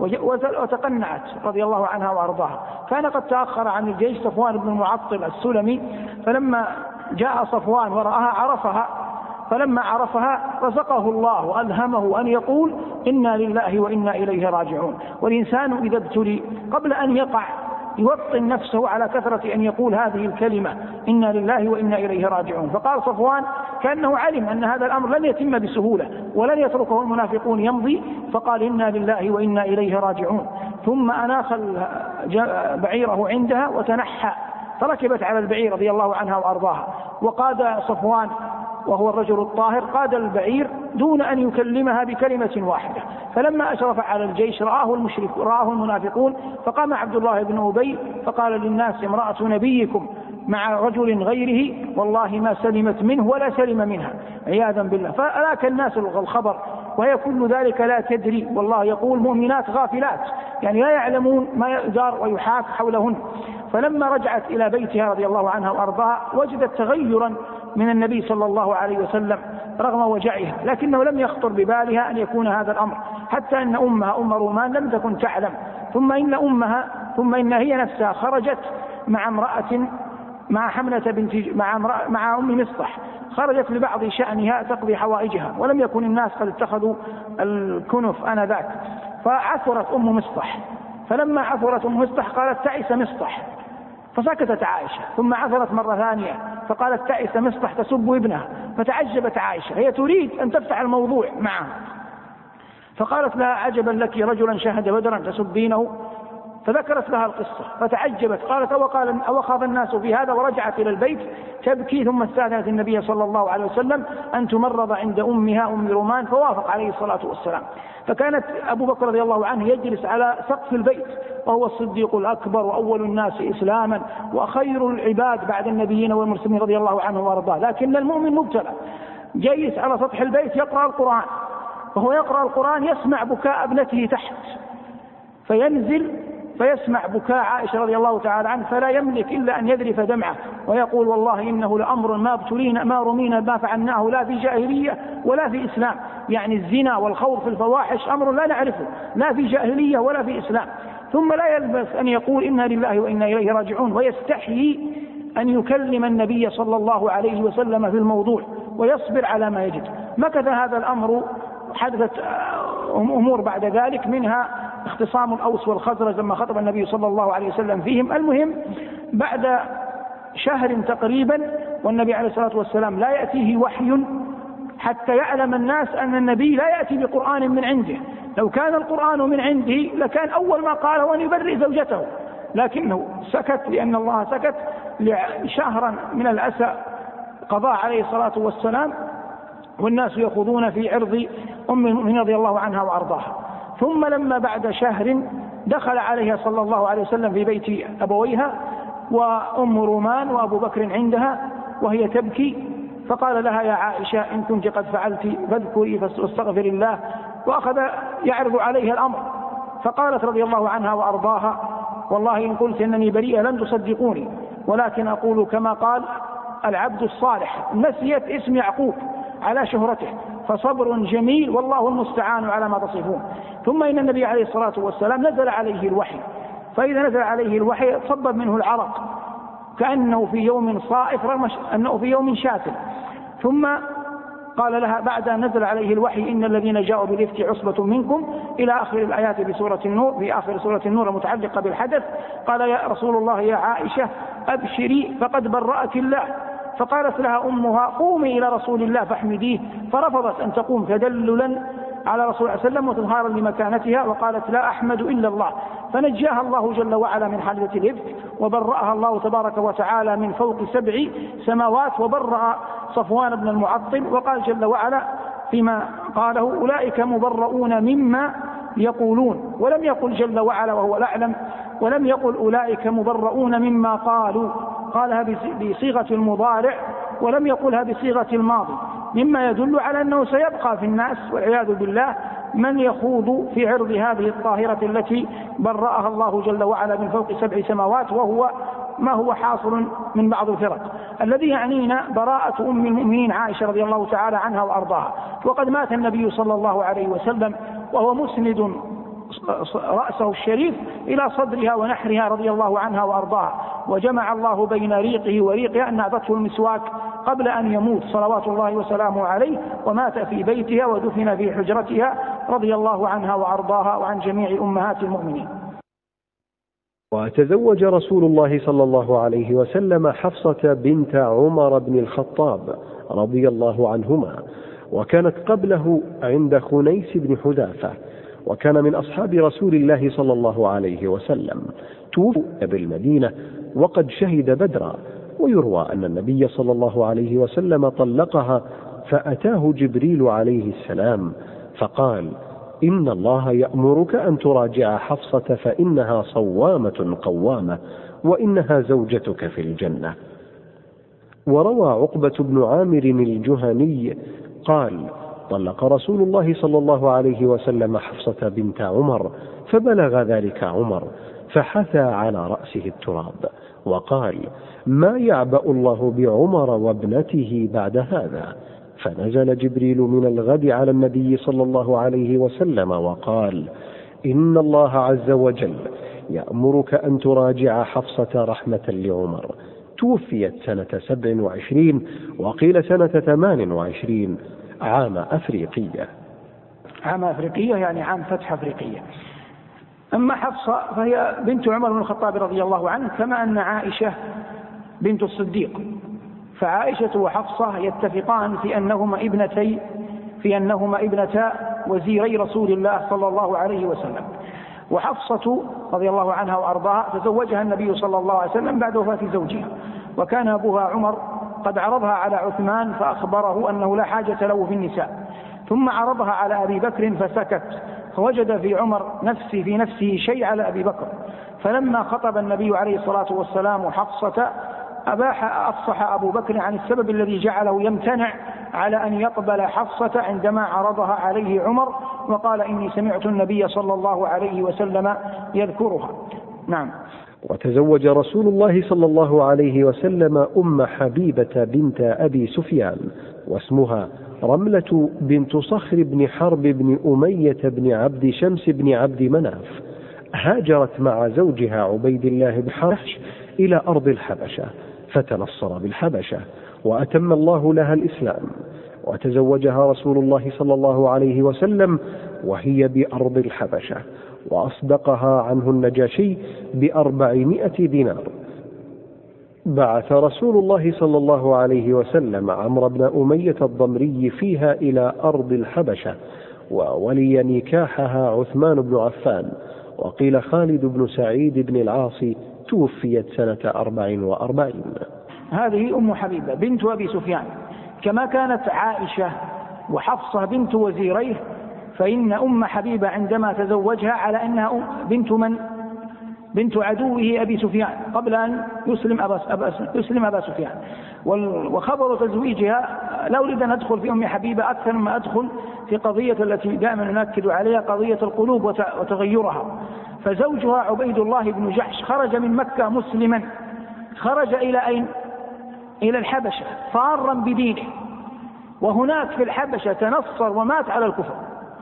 وتقنعت رضي الله عنها وأرضاها. كان قد تأخر عن الجيش صفوان بن المعطل السلمي، فلما جاء صفوان ورآها عرفها، فلما عرفها رزقه الله وألهمه أن يقول إنا لله وإنا إليه راجعون. والإنسان إذا ابتلي قبل أن يقع يوطن نفسه على كثرة أن يقول هذه الكلمة إنا لله وإنا إليه راجعون. فقال صفوان كأنه علم أن هذا الأمر لن يتم بسهولة ولن يتركه المنافقون يمضي، فقال إنا لله وإنا إليه راجعون. ثم أناخ بعيره عندها وتنحى، فركبت على البعير رضي الله عنها وأرضاها. وقاد صفوان وهو الرجل الطاهر قاد البعير دون أن يكلمها بكلمة واحدة. فلما أشرف على الجيش رآه المشرك رآه المنافقون، فقام عبد الله بن أبي فقال للناس امرأة نبيكم مع رجل غيره والله ما سلمت منه ولا سلم منها عياذا بالله. فألاك الناس الخبر وهي كل ذلك لا تدري، والله يقول مؤمنات غافلات، يعني لا يعلمون ما يدار ويحاك حولهن. فلما رجعت إلى بيتها رضي الله عنها وأرضاها وجدت تغيرا من النبي صلى الله عليه وسلم رغم وجعها، لكنه لم يخطر ببالها أن يكون هذا الأمر، حتى أن أمها أم رومان لم تكن تعلم. ثم إن أمها ثم إن هي نفسها خرجت مع امرأة مع حملة بنت مع, مع أم مصطح، خرجت لبعض شأنها تقضي حوائجها، ولم يكن الناس قد اتخذوا الكنف آنذاك. فعثرت أم مصطح، فلما عثرت أم مصطح قالت تعس مصطح، فسكتت عائشة. ثم عثرت مرة ثانية فقالت تعس مصطح تسب ابنها، فتعجبت عائشة، هي تريد أن تفتح الموضوع معه، فقالت لها عجبا لك رجلا شهد بدرا تسبينه، فذكرت لها القصة فتعجبت، قالت وقال أوخاف الناس في هذا، ورجعت إلى البيت تبكي. ثم استأذنت النبي صلى الله عليه وسلم أن تمرض عند أمها أم رومان، فوافق عليه الصلاة والسلام. فكانت أبو بكر رضي الله عنه يجلس على سقف البيت وهو الصديق الأكبر وأول الناس إسلاما وخير العباد بعد النبيين والمرسلين رضي الله عنه وارضاه، لكن المؤمن مبتلى جالس على سطح البيت يقرأ القرآن، وهو يقرأ القرآن يسمع بكاء ابنته تحت، فينزل فيسمع بكاء عائشة رضي الله تعالى عنه، فلا يملك إلا أن يذرف دمعه ويقول والله إنه لأمر ما ابتلينا ما رمينا ما فعلناه لا في جاهلية ولا في إسلام. يعني الزنا والخوض في الفواحش أمر لا نعرفه لا في جاهلية ولا في إسلام. ثم لا يلبث أن يقول إنا لله وإنا إليه راجعون، ويستحيي أن يكلم النبي صلى الله عليه وسلم في الموضوع ويصبر على ما يجد. مكث هذا الأمر، حدثت أمور بعد ذلك، منها اختصام الأوس والخزرج لما خطب النبي صلى الله عليه وسلم فيهم. المهم بعد شهر تقريبا والنبي عليه الصلاة والسلام لا يأتيه وحي حتى يعلم الناس أن النبي لا يأتي بقرآن من عنده. لو كان القرآن من عنده لكان أول ما قاله أن يبرئ زوجته، لكنه سكت لأن الله سكت شهرا من الأسى قضى عليه الصلاة والسلام، والناس يخوضون في عرض أم المؤمنين رضي الله عنها وأرضاها. ثم لما بعد شهر دخل عليها صلى الله عليه وسلم في بيت أبويها وأم رومان وأبو بكر عندها وهي تبكي، فقال لها يا عائشة إن كنت قد فعلت فاذكري فاستغفر الله، وأخذ يعرض عليها الأمر، فقالت رضي الله عنها وأرضاها والله إن قلت إنني بريئة لن تصدقوني، ولكن أقول كما قال العبد الصالح. نسيت اسم يعقوب على شهرته، فصبر جميل والله المستعان على ما تصفون. ثم إن النبي عليه الصلاة والسلام نزل عليه الوحي، فإذا نزل عليه الوحي صب منه العرق كأنه في يوم صائف رغم أنه في يوم شاتم. ثم قال لها بعد أن نزل عليه الوحي إن الذين جاءوا بالإفك عصبة منكم إلى آخر الآيات بسورة النور، في آخر سورة النور المتعلقة بالحدث، قال يا رسول الله يا عائشة أبشري فقد برأك الله. فقالت لها أمها قومي إلى رسول الله فاحمديه، فرفضت أن تقوم تدللا على رسول الله صلى الله عليه وسلم وتظهارا لمكانتها، وقالت لا أحمد إلا الله. فنجاها الله جل وعلا من حادثة الإفك، وبرأها الله تبارك وتعالى من فوق سبع سماوات، وبرأ صفوان بن المعطل. وقال جل وعلا فيما قاله أولئك مبرؤون مما يقولون، ولم يقل جل وعلا وهو الأعلم، ولم يقل أولئك مبرؤون مما قالوا، قالها بصيغة المضارع ولم يقلها بصيغة الماضي، مما يدل على أنه سيبقى في الناس والعياذ بالله من يخوض في عرض هذه الطاهرة التي برأها الله جل وعلا من فوق سبع سماوات، وهو ما هو حاصل من بعض الفرق. الذي يعنينا براءة أم المؤمنين عائشة رضي الله تعالى عنها وأرضاها. وقد مات النبي صلى الله عليه وسلم وهو مسند رأسه الشريف إلى صدرها ونحرها رضي الله عنها وأرضاها، وجمع الله بين ريقه وريقها أن أعطته المسواك قبل أن يموت صلوات الله وسلامه عليه، ومات في بيتها ودفن في حجرتها رضي الله عنها وأرضاها وعن جميع أمهات المؤمنين. وتزوج رسول الله صلى الله عليه وسلم حفصة بنت عمر بن الخطاب رضي الله عنهما، وكانت قبله عند خنيس بن حذافة، وكان من أصحاب رسول الله صلى الله عليه وسلم، توفي بالمدينة وقد شهد بدرا. ويروى أن النبي صلى الله عليه وسلم طلقها، فأتاه جبريل عليه السلام فقال إن الله يأمرك أن تراجع حفصة فإنها صوامة قوامة وإنها زوجتك في الجنة. وروى عقبة بن عامر الجهني قال طلق رسول الله صلى الله عليه وسلم حفصة بنت عمر، فبلغ ذلك عمر فحثى على رأسه التراب وقال ما يعبأ الله بعمر وابنته بعد هذا. فنزل جبريل من الغد على النبي صلى الله عليه وسلم وقال إن الله عز وجل يأمرك أن تراجع حفصة رحمة لعمر. توفيت سنة سبع وعشرين وقيل سنة ثمان وعشرين عام أفريقية. عام أفريقية يعني عام فتح أفريقية. أما حفصة فهي بنت عمر بن الخطاب رضي الله عنه، كما أن عائشة بنت الصديق، فعائشة وحفصة يتفقان في أنهما ابنتي في أنهما ابنتا وزيري رسول الله صلى الله عليه وسلم. وحفصة رضي الله عنها وأرضاها تزوجها النبي صلى الله عليه وسلم بعد وفاة زوجها، وكان أبوها عمر قد عرضها على عثمان فأخبره أنه لا حاجة له في النساء، ثم عرضها على أبي بكر فسكت، فوجد في عمر نفسي في نفسه شيء على أبي بكر، فلما خطب النبي عليه الصلاة والسلام حفصة أباح أفصح أبو بكر عن السبب الذي جعله يمتنع على أن يقبل حفصة عندما عرضها عليه عمر، وقال إني سمعت النبي صلى الله عليه وسلم يذكرها. نعم. وتزوج رسول الله صلى الله عليه وسلم أم حبيبة بنت أبي سفيان، واسمها رملة بنت صخر بن حرب بن أمية بن عبد شمس بن عبد مناف. هاجرت مع زوجها عبيد الله بن حرش إلى أرض الحبشة، فتنصر بالحبشة وأتم الله لها الإسلام. وتزوجها رسول الله صلى الله عليه وسلم وهي بأرض الحبشة، وأصدقها عنه النجاشي بأربعمائة دينار. بعث رسول الله صلى الله عليه وسلم عمرو بن أمية الضمري فيها إلى أرض الحبشة، وولي نكاحها عثمان بن عفان، وقيل خالد بن سعيد بن العاص، توفيت سنة أربع وأربعين. هذه أم حبيبة بنت أبي سفيان، كما كانت عائشة وحفصة بنت وزيريه، فإن أم حبيبة عندما تزوجها على أنها بنت من؟ بنت عدوه أبي سفيان قبل أن يسلم أبا, أبا, يسلم أبا سفيان. وخبر تزويجها لا أريد أن أدخل في أم حبيبة أكثر مما أدخل في قضية التي دائما نؤكد عليها، قضية القلوب وتغيرها. فزوجها عبيد الله بن جحش خرج من مكة مسلما، خرج إلى أين؟ إلى الحبشة فارا بدينه، وهناك في الحبشة تنصر ومات على الكفر.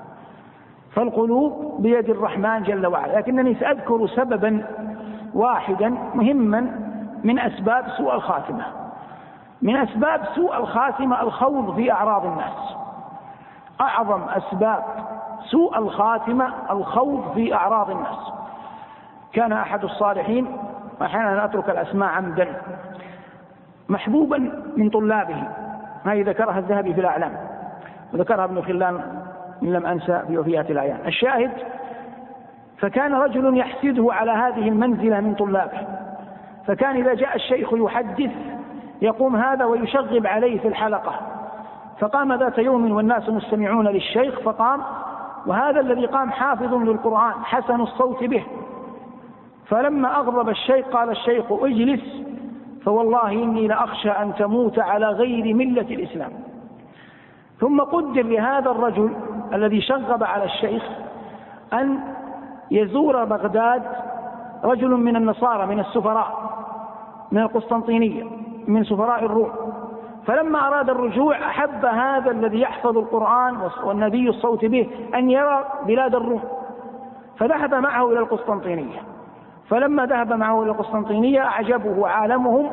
فالقلوب بيد الرحمن جل وعلا. لكنني سأذكر سببا واحدا مهما من أسباب سوء الخاتمة. من أسباب سوء الخاتمة الخوض في أعراض الناس. أعظم أسباب سوء الخاتمة الخوض في أعراض الناس. كان أحد الصالحين، وأحيانا أترك الأسماء عمدا، محبوبا من طلابه، هذه ذكرها الذهبي في الأعلام وذكرها ابن خلان إن لم أنسى في وفيات الأعيان. الشاهد، فكان رجل يحسده على هذه المنزلة من طلابه، فكان إذا جاء الشيخ يحدث يقوم هذا ويشغب عليه في الحلقة. فقام ذات يوم والناس مستمعون للشيخ، فقام، وهذا الذي قام حافظ للقرآن حسن الصوت به. فلما أغضب الشيخ قال الشيخ: اجلس، فوالله إني لأخشى أن تموت على غير ملة الإسلام. ثم قدر لهذا الرجل الذي شغب على الشيخ أن يزور بغداد رجل من النصارى، من السفراء، من القسطنطينية، من سفراء الروم. فلما أراد الرجوع أحب هذا الذي يحفظ القرآن والنبي الصوت به أن يرى بلاد الروم، فذهب معه إلى القسطنطينية. فلما ذهب معه إلى القسطنطينية أعجبه عالمهم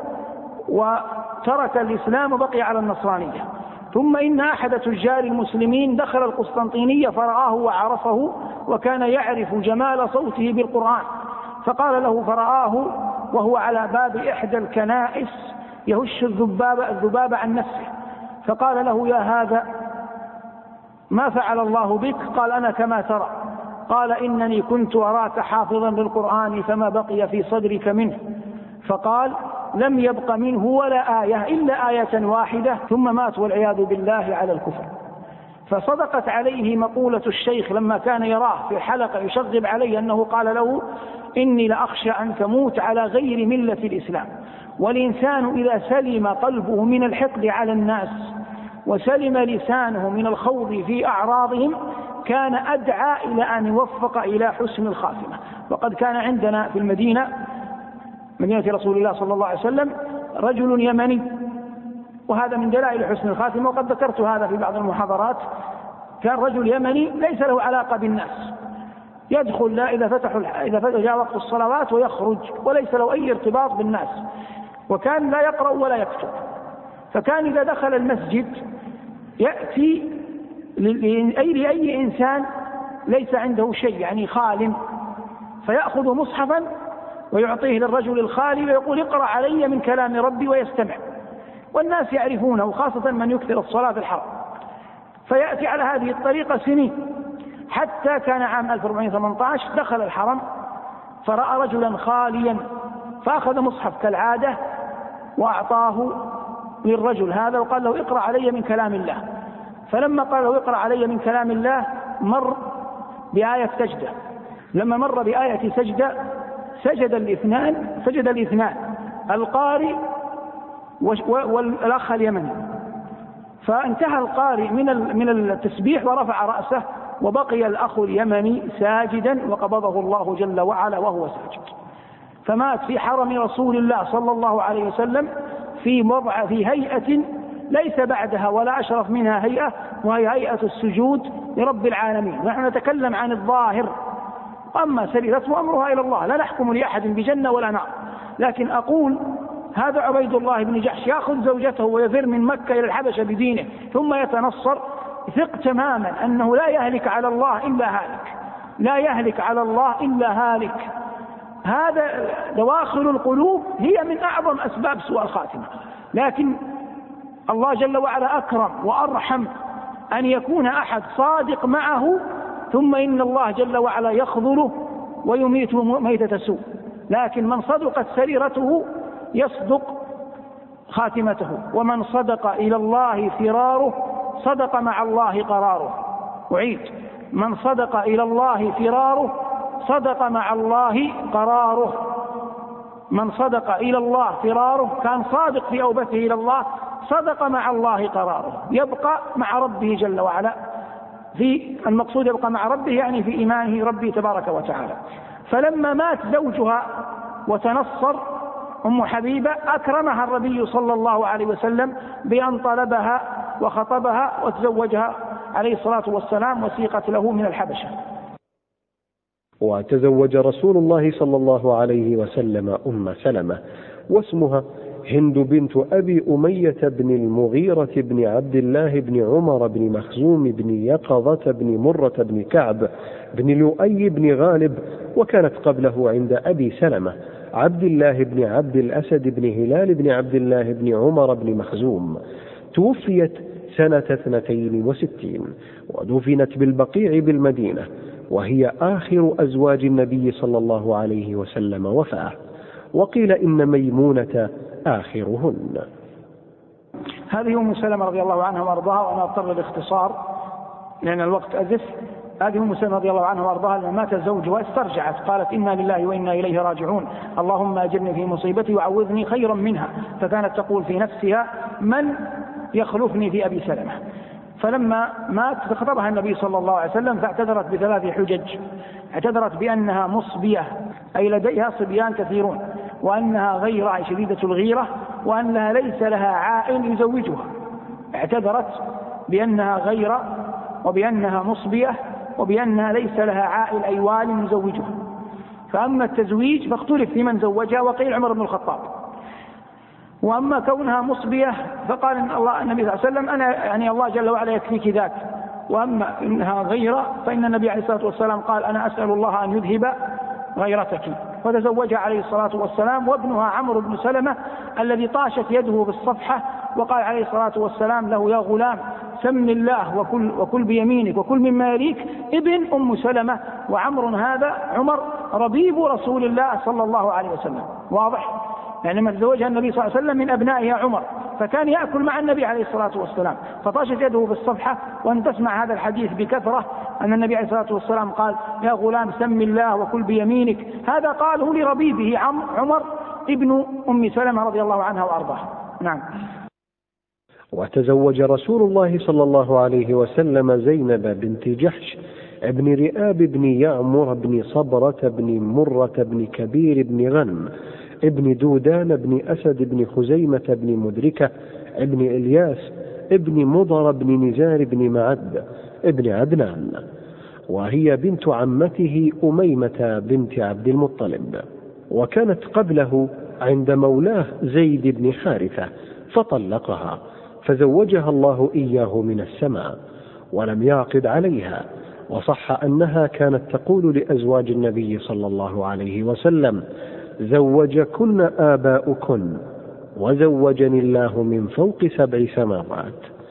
وترك الإسلام وبقي على النصرانية. ثم إن أحد تجار المسلمين دخل القسطنطينية فرآه وعرفه، وكان يعرف جمال صوته بالقرآن، فقال له، فرآه وهو على باب إحدى الكنائس يهش الذباب, الذباب عن نفسه، فقال له: يا هذا ما فعل الله بك؟ قال: أنا كما ترى. قال: إنني كنت أراك حافظا للقرآن فما بقي في صدرك منه. فقال: لم يبق منه ولا آية إلا آية واحدة، ثم مات والعياذ بالله على الكفر. فصدقت عليه مقولة الشيخ لما كان يراه في حلقة يشغب عليه أنه قال له: إني لأخشى أن تموت على غير ملة الإسلام. والإنسان إذا سلم قلبه من الحقد على الناس وسلم لسانه من الخوض في أعراضهم كان أدعى إلى أن يوفق إلى حسن الخاتمة. وقد كان عندنا في المدينة، مدينة رسول الله صلى الله عليه وسلم، رجل يمني، وهذا من دلائل حسن الخاتمة، وقد ذكرت هذا في بعض المحاضرات. كان رجل يمني ليس له علاقة بالناس، يدخل لا إذا فتحوا إذا فتح جاء وقت الصلوات ويخرج، وليس له أي ارتباط بالناس، وكان لا يقرأ ولا يكتب. فكان إذا دخل المسجد يأتي لأي إنسان ليس عنده شيء، يعني خال، فيأخذ مصحفا ويعطيه للرجل الخالي ويقول: اقرأ علي من كلام ربي، ويستمع. والناس يعرفونه، خاصة من يكثر الصلاة في الحرم. فيأتي على هذه الطريقة سنين، حتى كان عام ألف وأربعمائة وثمانية عشر دخل الحرم فرأى رجلا خاليا، فأخذ مصحف كالعادة وأعطاه للرجل هذا وقال له: اقرأ علي من كلام الله. فلما قال له: اقرأ علي من كلام الله، مر بآية سجدة. لما مر بآية سجدة سجد الاثنان سجد الاثنان القارئ والأخ اليمني. فانتهى القارئ من من التسبيح ورفع رأسه، وبقي الأخ اليمني ساجدا وقبضه الله جل وعلا وهو ساجد. فمات في حرم رسول الله صلى الله عليه وسلم في وضع في هيئة ليس بعدها ولا أشرف منها هيئة، وهي هيئة السجود لرب العالمين. نحن نتكلم عن الظاهر، أما سريرته أمرها إلى الله، لا نحكم لأحد بجنة ولا نار. لكن أقول هذا عبيد الله بن جحش يأخذ زوجته ويفر من مكة إلى الحبشة بدينه ثم يتنصر، ثق تماما أنه لا يهلك على الله إلا هالك، لا يهلك على الله إلا هالك. هذا دواخل القلوب هي من أعظم أسباب سوء الخاتمة. لكن الله جل وعلا أكرم وأرحم أن يكون أحد صادق معه، ثم إن الله جل وعلا يخذله ويميته ميتة سوء. لكن من صدقت سريرته يصدق خاتمته، ومن صدق إلى الله فراره صدق مع الله قراره. أعيد: من صدق إلى الله فراره صدق مع الله قراره. من صدق إلى الله فراره كان صادق في أوبته إلى الله، صدق مع الله قراره، يبقى مع ربه جل وعلا. في المقصود يبقى مع ربه يعني في إيمانه ربه تبارك وتعالى. فلما مات زوجها وتنصر أم حبيبة أكرمها النبي صلى الله عليه وسلم بأن طلبها وخطبها وتزوجها عليه الصلاة والسلام وسيقت له من الحبشة. وتزوج رسول الله صلى الله عليه وسلم أم سلمة، واسمها هند بنت أبي أمية بن المغيرة بن عبد الله بن عمر بن مخزوم بن يقظة بن مرة بن كعب بن لؤي بن غالب، وكانت قبله عند أبي سلمة عبد الله بن عبد الأسد بن هلال بن عبد الله بن عمر بن مخزوم. توفيت سنة اثنتين وستين ودفنت بالبقيع بالمدينة، وهي آخر أزواج النبي صلى الله عليه وسلم وفاة، وقيل إن ميمونة آخرهن. هذه أم سلمة رضي الله عنها وأرضاها، وأنا أضطر باختصار لأن الوقت أزف. هذه أم سلمة رضي الله عنها وأرضاها لما مات زوجها استرجعت، قالت إنا لله وإنا إليه راجعون، اللهم أجرني في مصيبتي وعوذني خيرا منها. فكانت تقول في نفسها من يخلفني في أبي سلمة. فلما مات فخطبها النبي صلى الله عليه وسلم فاعتذرت بثلاث حجج. اعتذرت بأنها مصبية أي لديها صبيان كثيرون، وأنها غيرة شديدة الغيرة، وأنها ليس لها عائل يزوجها. اعتذرت بأنها غيرة وبأنها مصبية وبأنها ليس لها عائل أي وال يزوجها. فأما التزويج فاختلف في من زوجها، وقيل عمر بن الخطاب. وأما كونها مصبية فقال إن الله النبي صلى الله عليه وسلم أنا يعني الله جل وعلا يكفيك ذاك. وأما إنها غيرة فإن النبي عليه الصلاة والسلام قال أنا أسأل الله أن يذهب غيرتك. فتزوجها عليه الصلاة والسلام، وابنها عمرو بن سلمة الذي طاشت يده بالصفحة، وقال عليه الصلاة والسلام له يا غلام سم الله وكل, وكل بيمينك وكل مما يليك، ابن أم سلمة. وعمر هذا عمر ربيب رسول الله صلى الله عليه وسلم، واضح؟ يعني لما تزوجها النبي صلى الله عليه وسلم من أبنائها عمر، فكان يأكل مع النبي عليه الصلاة والسلام، فطاشت يده بالصفحة. وأن تسمع هذا الحديث بكثرة أن النبي عليه الصلاة والسلام قال يا غلام سم الله وكل بيمينك، هذا قاله لربيبه عمر ابن أم سلمة رضي الله عنها وأرضاها. نعم. وتزوج رسول الله صلى الله عليه وسلم زينب بنت جحش ابن رئاب بن يعمر بن صبرة بن مرة بن كبير بن غنم ابن دودان بن أسد بن خزيمة بن مدركة ابن إلياس ابن مضر بن نزار بن معد ابن عدنان، وهي بنت عمته أميمة بنت عبد المطلب، وكانت قبله عند مولاه زيد بن حارثة فطلقها، فزوجها الله إياه من السماء ولم يعقد عليها. وصح أنها كانت تقول لأزواج النبي صلى الله عليه وسلم زوجكن آباؤكن وزوجني الله من فوق سبع سماوات.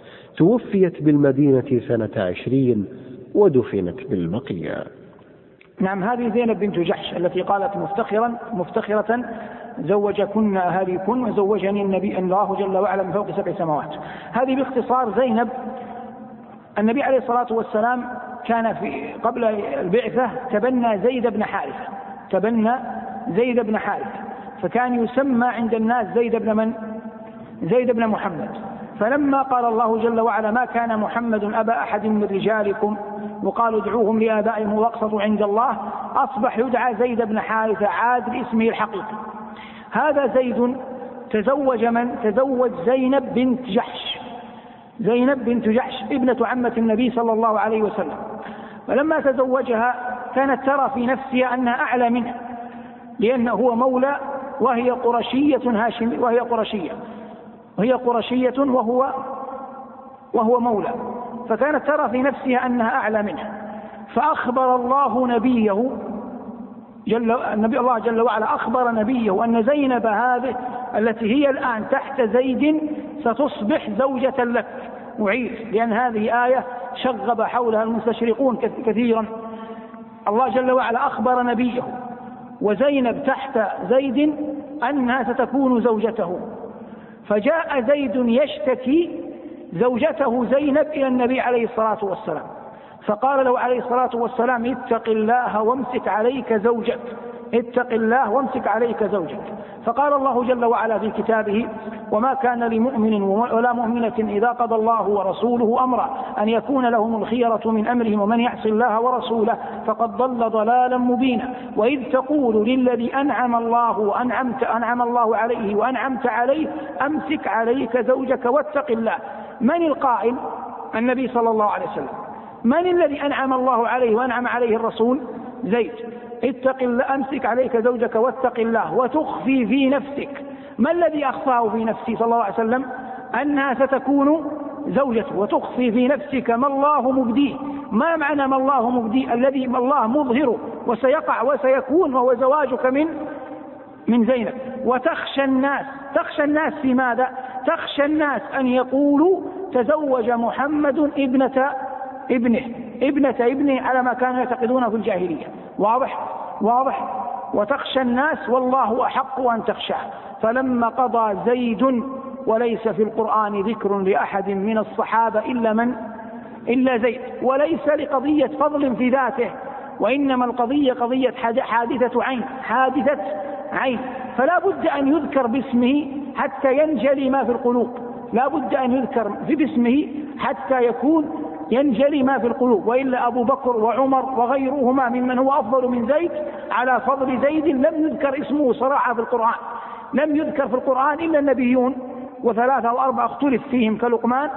توفيت بالمدينة سنة عشرين ودفنت بالبقيع. نعم. هذه زينب بنت جحش التي قالت مفتخرا مفتخرة زوجكن أهاليكن وزوجني النبي الله جل وعلا من فوق سبع سماوات. هذه باختصار زينب. النبي عليه الصلاة والسلام كان في قبل البعثة تبنى زيد بن حارثة تبنى زيد بن حارثة فكان يسمى عند الناس زيد بن من؟ زيد بن محمد. فلما قال الله جل وعلا ما كان محمد أبا أحد من رجالكم وقالوا ادعوهم لآبائهم واقسطوا عند الله، أصبح يدعى زيد بن حارثة عاد باسمه الحقيقي. هذا زيد تزوج من؟ تزوج زينب بنت جحش زينب بنت جحش ابنة عمة النبي صلى الله عليه وسلم. فلما تزوجها كانت ترى في نفسها أنها أعلى منه، لأنه هو مولى وهي قرشية هاشم وهي قرشية وهي قرشية وهو وهو مولى، فكانت ترى في نفسها أنها أعلى منه. فأخبر الله نبيه جل النبي الله جل وعلا أخبر نبيه أن زينب هذه التي هي الآن تحت زيد ستصبح زوجة لك معير، لأن هذه آية شغب حولها المستشرقون كثيرا. الله جل وعلا أخبر نبيه وزينب تحت زيد أنها ستكون زوجته، فجاء زيد يشتكي زوجته زينب إلى النبي عليه الصلاة والسلام، فقال له عليه الصلاة والسلام اتق الله وامسك عليك زوجك، اتق الله وامسك عليك زوجك. فقال الله جل وعلا في كتابه وما كان لمؤمن ولا مؤمنة إذا قضى الله ورسوله أمرا أن يكون لهم الخيرة من أمرهم ومن يعص الله ورسوله فقد ضل ضلالا مبينا. وإذ تقول للذي أنعم الله وأنعمت أنعم الله عليه وأنعمت عليه أمسك عليك زوجك واتق الله. من القائل؟ النبي صلى الله عليه وسلم. من الذي أنعم الله عليه وأنعم عليه الرسول؟ زيد. اتق الله أمسك عليك زوجك واتق الله وتخفي في نفسك. ما الذي أخفاه في نفسي صلى الله عليه وسلم؟ أنها ستكون زوجته. وتخفي في نفسك ما الله مبديه. ما معنى ما الله مبديه؟ الذي ما الله مظهره وسيقع وسيكون وهو زواجك من من زينب. وتخشى الناس. تخشى الناس في ماذا؟ تخشى الناس أن يقولوا تزوج محمد ابنة ابنه ابنة ابنه على ما كانوا يعتقدونه في الجاهلية. واضح؟ واضح. وتخشى الناس والله أحق أن تخشاه. فلما قضى زيد، وليس في القرآن ذكر لأحد من الصحابة إلا من إلا زيد، وليس لقضية فضل في ذاته، وإنما القضية قضية حادثة عين حادثة عين فلا بد أن يذكر باسمه حتى ينجلي ما في القلوب. لا بد أن يذكر في باسمه حتى يكون ينجلي ما في القلوب. وإلا أبو بكر وعمر وغيرهما ممن هو أفضل من زيد على فضل زيد لم يذكر اسمه صراحة في القرآن. لم يذكر في القرآن إلا النبيون وثلاثة أو أربعة اختلف فيهم كلقمان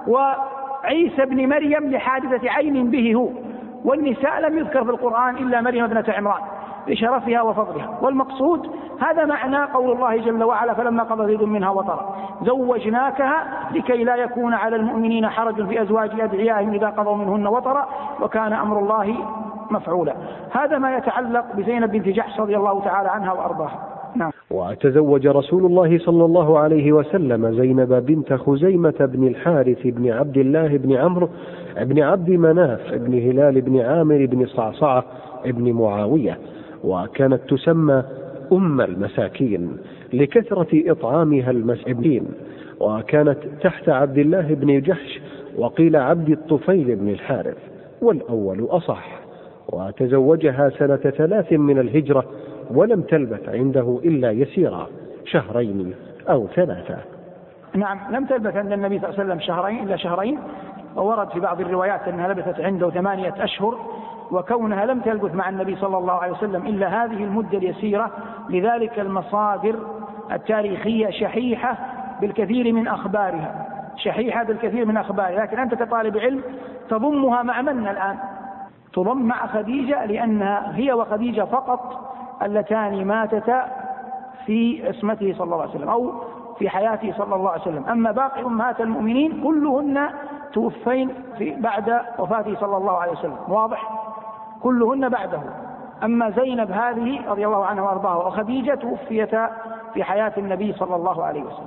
وعيسى بن مريم لحادثة عين به هو. والنساء لم يذكر في القرآن إلا مريم ابنة عمران لشرفها وفضلها. والمقصود هذا معنى قول الله جل وعلا فلما قضى زيد منها وطرا زوجناكها لكي لا يكون على المؤمنين حرج في أزواج أدعيائهم إذا قضوا منهن وطرا وكان أمر الله مفعولا. هذا ما يتعلق بزينب بنت جحش رضي الله تعالى عنها وأرضاها. نعم. وتزوج رسول الله صلى الله عليه وسلم زينب بنت خزيمة بن الحارث بن عبد الله بن عمرو بن عبد مناف بن هلال بن عامر بن صعصعة بن معاوية، وكانت تسمى أم المساكين لكثرة إطعامها المساكين، وكانت تحت عبد الله بن جحش وقيل عبد الطفيل بن الحارث والأول أصح. وتزوجها سنة ثلاث من الهجرة ولم تلبث عنده إلا يسيرا شهرين أو ثلاثة. نعم، لم تلبث عند النبي صلى الله عليه وسلم شهرين إلا شهرين، وورد في بعض الروايات أنها لبثت عنده ثمانية أشهر. وكونها لم تلبث مع النبي صلى الله عليه وسلم إلا هذه المدة اليسيرة، لذلك المصادر التاريخية شحيحة بالكثير من أخبارها شحيحة بالكثير من أخبارها لكن أنت كطالب علم تضمها مع من الآن؟ تضم مع خديجة، لأنها هي وخديجة فقط اللتان ماتتا في عصمته صلى الله عليه وسلم أو في حياته صلى الله عليه وسلم. أما باقي أمهات المؤمنين كلهن توفين في بعد وفاته صلى الله عليه وسلم. واضح؟ كلهن بعده. أما زينب هذه رضي الله عنها وأرضاها وخديجة توفيتا في حياة النبي صلى الله عليه وسلم.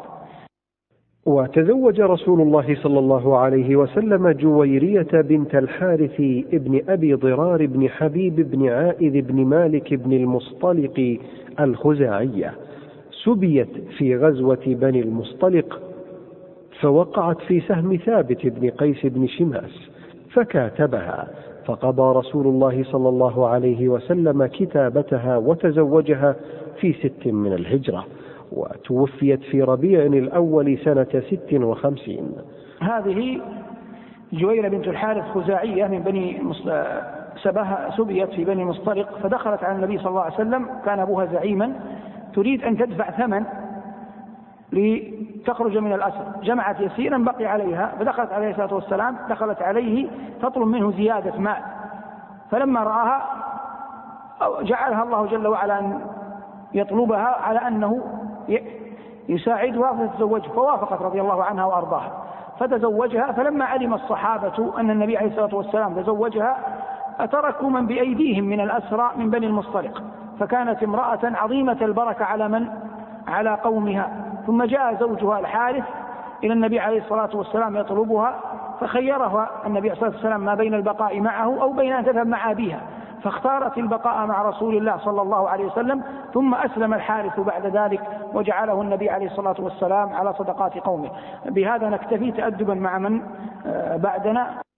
وتزوج رسول الله صلى الله عليه وسلم جويرية بنت الحارث ابن أبي ضرار بن حبيب بن عائذ بن مالك بن المصطلق الخزاعية، سبيت في غزوة بني المصطلق فوقعت في سهم ثابت بن قيس بن شماس فكاتبها، فقضى رسول الله صلى الله عليه وسلم كتابتها وتزوجها في ست من الهجرة، وتوفيت في ربيع الأول سنة ست وخمسين. هذه جويرة بنت الحارث خزاعية من بني سبها، سبيت في بني مصطلق، فدخلت على النبي صلى الله عليه وسلم، كان أبوها زعيما، تريد أن تدفع ثمن لتخرج من الأسر، جمعت يسيرا بقي عليها، فدخلت عليه الصلاة والسلام، دخلت عليه تطلب منه زيادة مال، فلما رآها جعلها الله جل وعلا أن يطلبها على أنه يساعدها فتتزوجها، فوافقت رضي الله عنها وأرضاها فتزوجها. فلما علم الصحابة أن النبي عليه الصلاة والسلام تزوجها أتركوا من بأيديهم من الأسرى من بني المصطلق، فكانت امرأة عظيمة البركة على من؟ على قومها. ثم جاء زوجها الحارث إلى النبي عليه الصلاة والسلام يطلبها، فخيرها النبي عليه الصلاة والسلام ما بين البقاء معه أو بين أن تذهب مع أبيها، فاختارت البقاء مع رسول الله صلى الله عليه وسلم. ثم أسلم الحارث بعد ذلك وجعله النبي عليه الصلاة والسلام على صدقات قومه. بهذا نكتفي تأدبا مع من بعدنا.